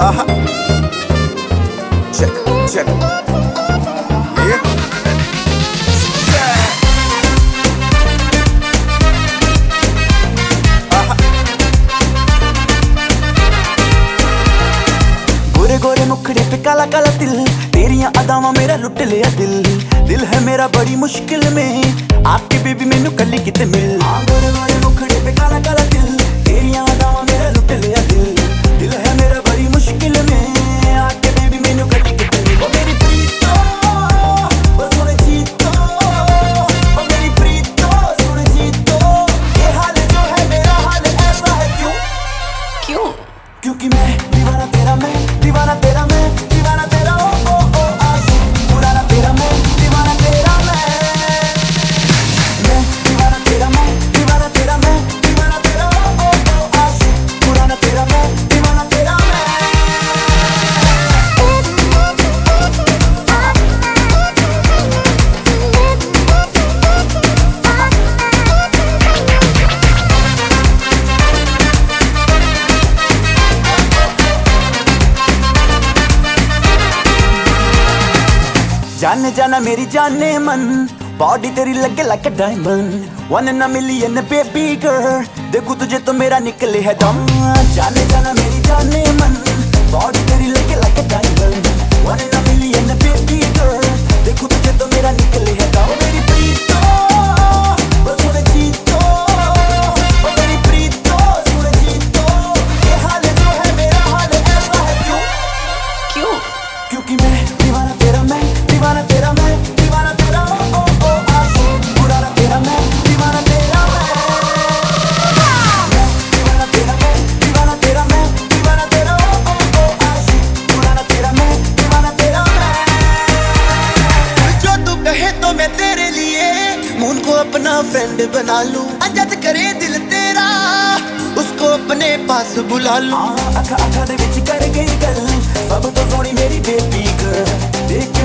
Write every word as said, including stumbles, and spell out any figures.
Uh-huh. Check, check. Yeah. Uh-huh. गोरे गोरे मुखड़े पे काला काला तिल, तेरियां अदावां मेरा लुट लिया दिल। दिल है मेरा बड़ी मुश्किल में, आके बेबी मैनू कल्ली किते मिल। गोरे गोरे मुखड़े पे काला काला तिल, तेरियां अदावां मेरा लुट लिया दिल। दिल है मेरा बड़ी मुश्किल में, आके बेबी मैनू कल्ली किते मिल। ओ मेरी प्रीतो, ओ सोने जीतो, ओ मेरी प्रीतो, सोने जीतो। ये हाल जो है मेरा हाल ऐसा है क्यों? क्यों? क्योंकि मैं दीवाना तेरा, मैं दीवाना तेरा, मैं दीवाना तेरा। ओ ओ ओ आशिक पुराना तेरा, मैं दीवाना तेरा। मैं मैं दीवाना तेरा, मैं दीवाना तेरा, मैं दीवाना तेरा। ओ ओ ओ आशिक पुराना तेरा, मैं दीवाना तेरा। मैं जाने जाना मेरी जाने मन, बॉडी तेरी लगे like diamond. One in a million baby girl, देखूं तुझे तो मेरा निकले है दम। जाने जाना मेरी जाने मन, बॉडी तेरी लगे like diamond. One in a million baby girl, देखूं तुझे तो मेरा निकले है दम। मेरी प्रीतो, ओ सोने जीतो, ओ मेरी प्रीतो, सोने जीतो। ये हाल जो है मेरा हाल ऐसा है क्यों? क्यों? क्योंकि मैं दीवाना तेरा, मैं दीवाना तेरा, मैं दीवाना तेरा। ओ ओ ओ आशिक पुराना तेरा, मैं दीवाना तेरा। मैं दीवाना तेरा, मैं दीवाना तेरा, मैं दीवाना तेरा। ओ ओ ओ आशिक पुराना तेरा, मैं दीवाना तेरा। जो तू कहे तो मैं तेरे लिए मून को अपना फ्रेंड बना लूं। अजद करे दिल तेरा, उसको अपने पास बुला लूं। अखा अखा दे विच कर गई गल, सब तो सोनी मेरी बेबी गर्ल। देख